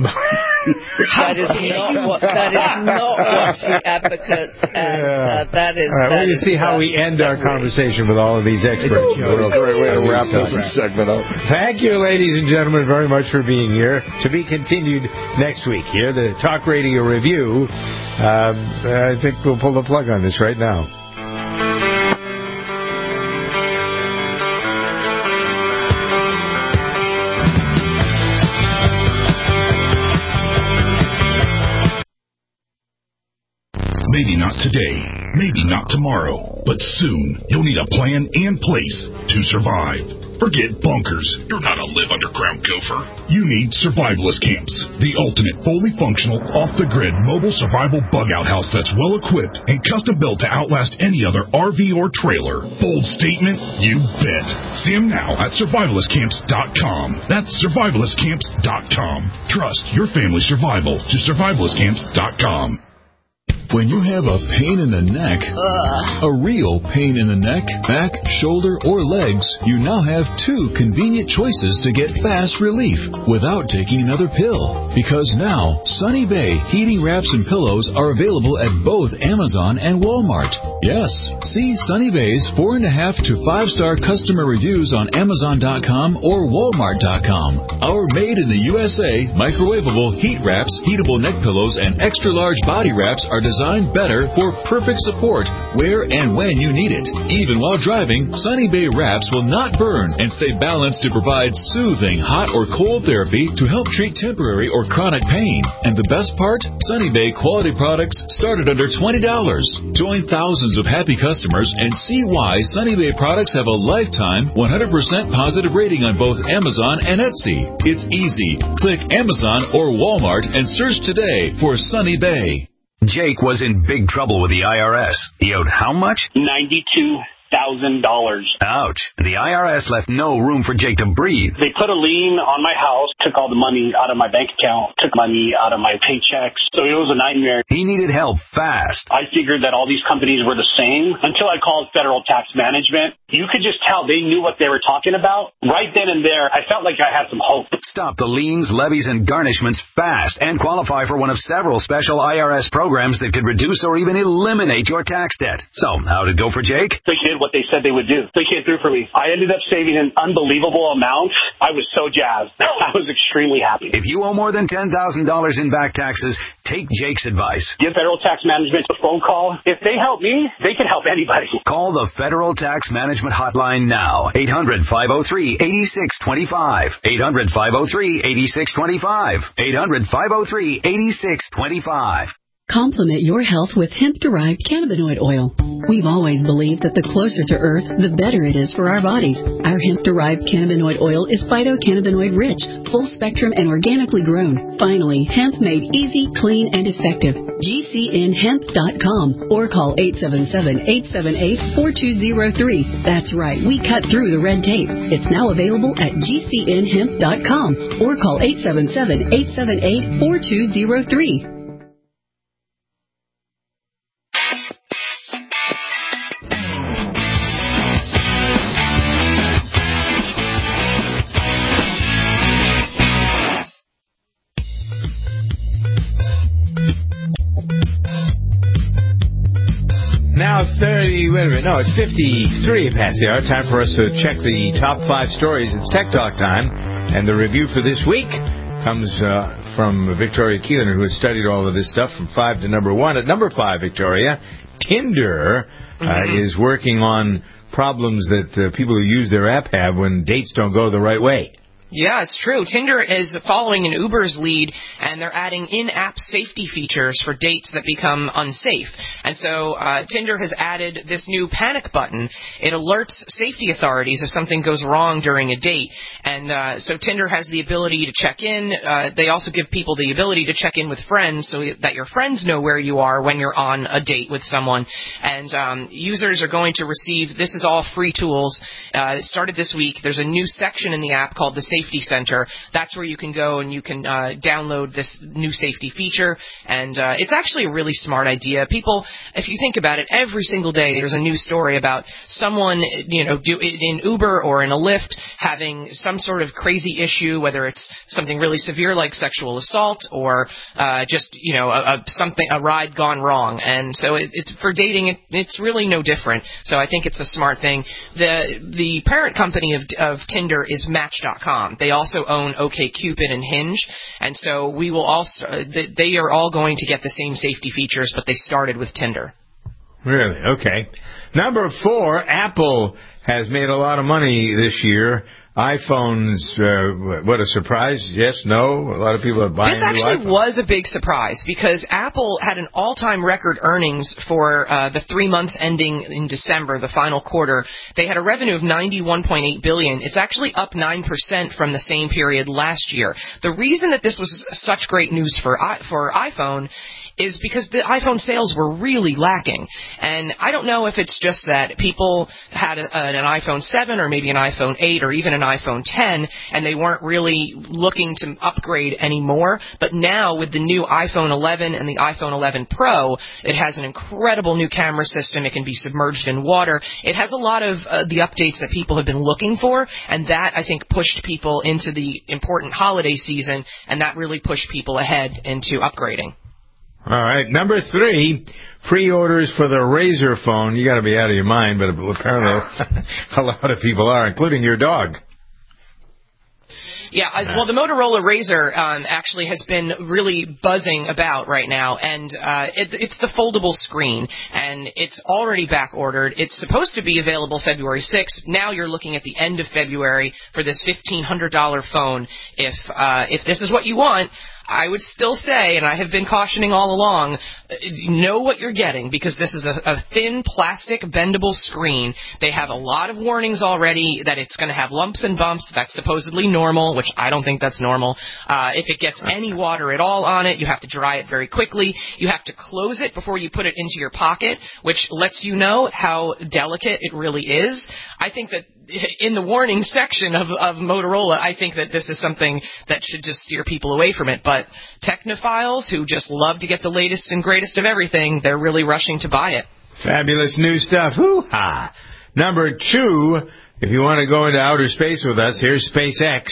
that is not what she advocates, and that is. All right, we'll see how we end our conversation with all of these experts. What a great way to wrap this segment up. Thank you, ladies and gentlemen, very much for being here. To be continued next week here, the Talk Radio Review. I think we'll pull the plug on this right now. Maybe not today, maybe not tomorrow, but soon you'll need a plan and place to survive. Forget bunkers. You're not a live underground gopher. You need survivalist camps, the ultimate fully functional, off-the-grid mobile survival bug-out house that's well-equipped and custom-built to outlast any other RV or trailer. Bold statement? You bet. See them now at survivalistcamps.com. That's survivalistcamps.com. Trust your family's survival to survivalistcamps.com. When you have a pain in the neck, a real pain in the neck, back, shoulder, or legs, you now have 2 convenient choices to get fast relief without taking another pill. Because now, Sunny Bay heating wraps and pillows are available at both Amazon and Walmart. Yes, see Sunny Bay's 4.5 to 5-star customer reviews on Amazon.com or Walmart.com. Our made in the USA microwavable heat wraps, heatable neck pillows, and extra large body wraps are designed better for perfect support where and when you need it. Even while driving, Sunny Bay wraps will not burn and stay balanced to provide soothing hot or cold therapy to help treat temporary or chronic pain. And the best part? Sunny Bay quality products start at under $20. Join thousands of happy customers and see why Sunny Bay products have a lifetime 100% positive rating on both Amazon and Etsy. It's easy. Click Amazon or Walmart and search today for Sunny Bay. Jake was in big trouble with the IRS. He owed how much? $92,000. Ouch. The IRS left no room for Jake to breathe. They put a lien on my house, took all the money out of my bank account, took money out of my paychecks. So it was a nightmare. He needed help fast. I figured that all these companies were the same until I called Federal Tax Management. You could just tell they knew what they were talking about. Right then and there, I felt like I had some hope. Stop the liens, levies, and garnishments fast and qualify for one of several special IRS programs that could reduce or even eliminate your tax debt. So, how'd it go for Jake? They did what they said they would do. They came through for me. I ended up saving an unbelievable amount. I was so jazzed. I was extremely happy. If you owe more than $10,000 in back taxes, take Jake's advice. Give Federal Tax Management a phone call. If they help me, they can help anybody. Call the Federal Tax Management Hotline now. 800-503-8625. 800-503-8625. 800-503-8625. Complement your health with hemp-derived cannabinoid oil. We've always believed that the closer to Earth, the better it is for our bodies. Our hemp-derived cannabinoid oil is phytocannabinoid-rich, full-spectrum, and organically grown. Finally, hemp made easy, clean, and effective. GCNhemp.com or call 877-878-4203. That's right, we cut through the red tape. It's now available at GCNhemp.com or call 877-878-4203. Now it's 53 past the hour. Time for us to check the top 5 stories. It's Tech Talk time, and the review for this week comes from Victoria Keeler, who has studied all of this stuff from 5 to number 1. At number 5, Victoria, Tinder is working on problems that people who use their app have when dates don't go the right way. Yeah, it's true. Tinder is following in Uber's lead, and they're adding in-app safety features for dates that become unsafe. And so Tinder has added this new panic button. It alerts safety authorities if something goes wrong during a date. And so Tinder has the ability to check in. They also give people the ability to check in with friends so that your friends know where you are when you're on a date with someone. And users are going to receive, this is all free tools. It started this week. There's a new section in the app called the Safety Center. That's where you can go and you can download this new safety feature, and it's actually a really smart idea. People, if you think about it, every single day there's a new story about someone, in Uber or in a Lyft having some sort of crazy issue, whether it's something really severe like sexual assault or just a ride gone wrong. And so it's for dating, it's really no different. So I think it's a smart thing. The parent company of Tinder is Match.com. They also own OkCupid and Hinge, and so we will also. They are all going to get the same safety features, but they started with Tinder. Really? Okay. Number 4, Apple has made a lot of money this year. iPhones, what a surprise. Yes, no? A lot of people are buying new iPhones. This actually was a big surprise because Apple had an all-time record earnings for the 3 months ending in December, the final quarter. They had a revenue of $91.8 billion. It's actually up 9% from the same period last year. The reason that this was such great news for iPhone is because the iPhone sales were really lacking. And I don't know if it's just that people had an iPhone 7 or maybe an iPhone 8 or even an iPhone 10, and they weren't really looking to upgrade anymore. But now with the new iPhone 11 and the iPhone 11 Pro, it has an incredible new camera system. It can be submerged in water. It has a lot of the updates that people have been looking for, and that, I think, pushed people into the important holiday season, and that really pushed people ahead into upgrading. All right, number 3, pre-orders for the Razr phone. You got to be out of your mind, but apparently a lot of people are, including your dog. Yeah, well, the Motorola Razr actually has been really buzzing about right now, and it's the foldable screen, and it's already back-ordered. It's supposed to be available February 6th. Now you're looking at the end of February for this $1,500 phone. If this is what you want, I would still say, and I have been cautioning all along, know what you're getting, because this is a thin plastic bendable screen. They have a lot of warnings already that it's going to have lumps and bumps. That's supposedly normal, which I don't think that's normal. If it gets any water at all on it, you have to dry it very quickly. You have to close it before you put it into your pocket, which lets you know how delicate it really is. I think that in the warning section of Motorola, I think that this is something that should just steer people away from it. But technophiles who just love to get the latest and greatest of everything, they're really rushing to buy it. Fabulous new stuff. Hoo-ha. Number 2, if you want to go into outer space with us, here's SpaceX.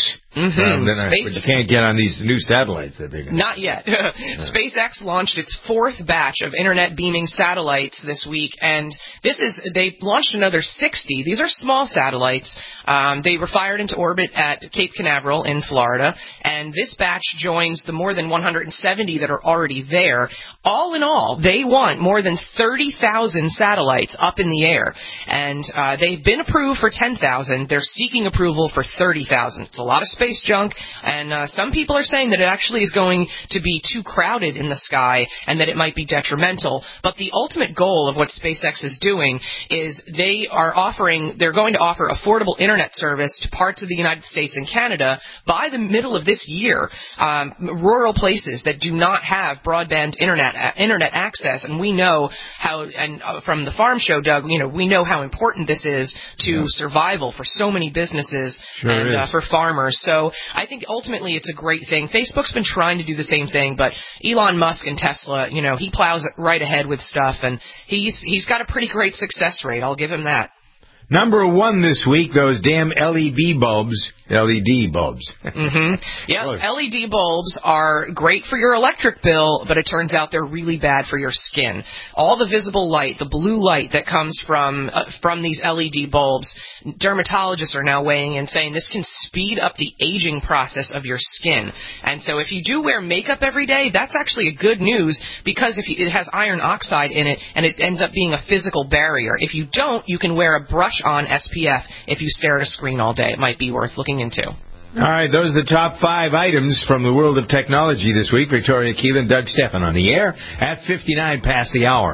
But you can't get on these new satellites that they're going to... Not yet. SpaceX launched its 4th batch of internet beaming satellites this week, and they launched another 60. These are small satellites. They were fired into orbit at Cape Canaveral in Florida, and this batch joins the more than 170 that are already there. All in all, they want more than 30,000 satellites up in the air, and they've been approved for 10,000. They're seeking approval for 30,000. It's a lot of space junk, and some people are saying that it actually is going to be too crowded in the sky and that it might be detrimental. But the ultimate goal of what SpaceX is doing is they're going to offer affordable internet service to parts of the United States and Canada by the middle of this year. Rural places that do not have broadband internet access, and we know how, and from the Farm Show, Doug, we know how important this is to survival for so many businesses and for farmers. So I think ultimately it's a great thing. Facebook's been trying to do the same thing, but Elon Musk and Tesla, he plows right ahead with stuff, and he's got a pretty great success rate. I'll give him that. Number 1 this week, those damn LED bulbs. Yeah, LED bulbs are great for your electric bill, but it turns out they're really bad for your skin. All the visible light, the blue light that comes from these LED bulbs, dermatologists are now weighing in saying this can speed up the aging process of your skin. And so if you do wear makeup every day, that's actually a good news, because it has iron oxide in it, and it ends up being a physical barrier. If you don't, you can wear a brush-on SPF if you stare at a screen all day. It might be worth looking into. All right, those are the top 5 items from the world of technology this week. Victoria Keelan, Doug Stephan on the air at 59 past the hour.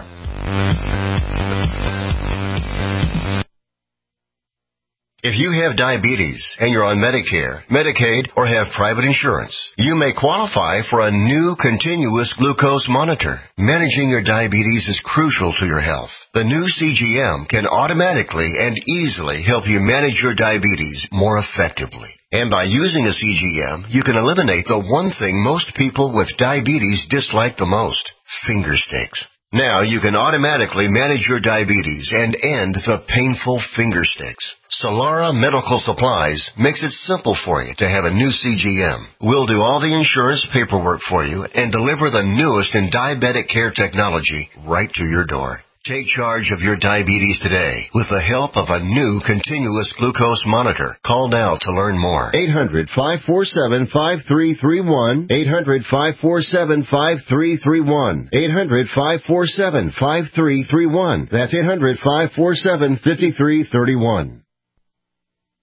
If you have diabetes and you're on Medicare, Medicaid, or have private insurance, you may qualify for a new continuous glucose monitor. Managing your diabetes is crucial to your health. The new CGM can automatically and easily help you manage your diabetes more effectively. And by using a CGM, you can eliminate the one thing most people with diabetes dislike the most: finger sticks. Now you can automatically manage your diabetes and end the painful finger sticks. Solara Medical Supplies makes it simple for you to have a new CGM. We'll do all the insurance paperwork for you and deliver the newest in diabetic care technology right to your door. Take charge of your diabetes today with the help of a new continuous glucose monitor. Call now to learn more. 800-547-5331. 800-547-5331. 800-547-5331. That's 800-547-5331.